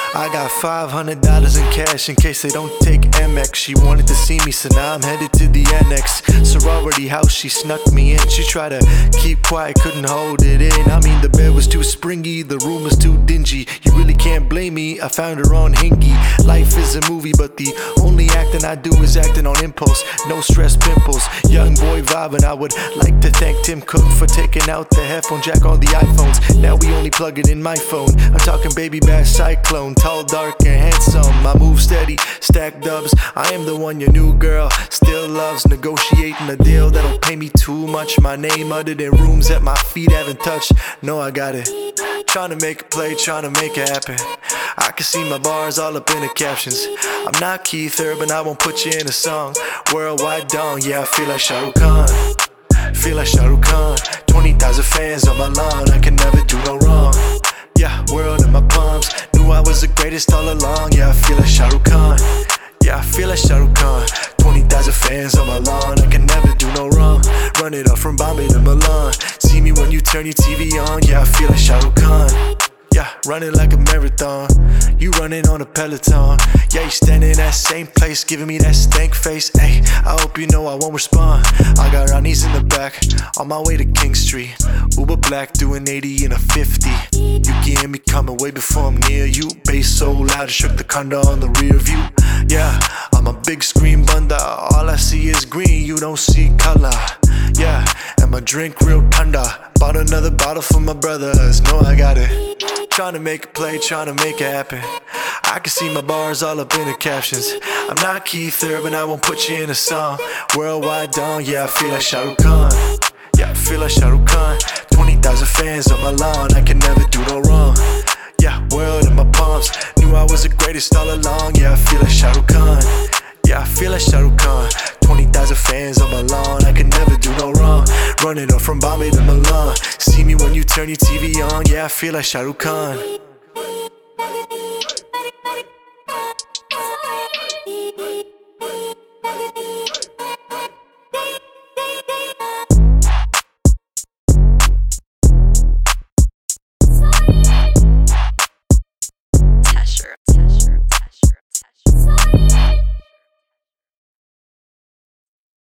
I got $500 in cash in case they don't take Amex. She wanted to see me, so now I'm headed to the annex. Sorority house, she snuck me in. She tried to keep quiet, couldn't hold it in. I mean, the bed was too springy, the room was too dingy. You really can't blame me, I found her on Hingy. Life is a movie, but the only acting I do is acting on impulse. No stress pimples, young boy vibing. I would like to thank Tim Cook for taking out the headphone jack on the iPhones. Now we only plug it in my phone. I'm talking baby bass cyclone, tall, dark, and handsome. I move steady, stack dubs. I am the one your new girl still loves. Negotiating a deal that'll pay me too much. My name uttered in rooms that my feet haven't touched. No, I got it. Trying to make a play, trying to make it happen. I can see my bars all up in the captions. I'm not Keith Urban, I won't put you in a song. Worldwide dong, yeah, I feel like Shah Rukh Khan. Feel like Shah Rukh Khan. 20,000 fans on my lawn, I can never do no wrong. Yeah, world in my palms. Knew I was the greatest all along. Yeah, I feel like Shah Rukh Khan. Yeah, I feel like Shah Rukh Khan. 20,000 fans on my lawn, I can never do no wrong. Run it up from Bombay to Milan. See me when you turn your TV on. Yeah, I feel like Shah Rukh Khan. Yeah, running like a marathon. You running on a Peloton. Yeah, you standing in that same place, giving me that stank face. Ayy, I hope you know I won't respond. I got Ronnie's in the back, on my way to King Street. Uber black, doing 80 in a 50. You can hear me coming way before I'm near you. Bass so loud, it shook the condo on the rear view. Yeah, I'm a big screen bunda. All I see is green, you don't see color. Yeah, and my drink real thunder. Bought another bottle for my brothers, know I got it. Trying to make a play, trying to make it happen. I can see my bars all up in the captions. I'm not Keith Urban, I won't put you in a song. Worldwide dong, yeah, I feel like Shah Rukh Khan. Yeah, I feel like Shah Rukh Khan. 20,000 fans on my lawn, I can never do no wrong. Yeah, world in my palms. Knew I was the greatest all along. Yeah, I feel like Shah Rukh Khan. Yeah, I feel like Shah Rukh Khan. 20,000 fans on my lawn, I can never do no wrong. Running up from Bombay to Milan. See me when you turn your TV on. Yeah, I feel like Shah Rukh Khan.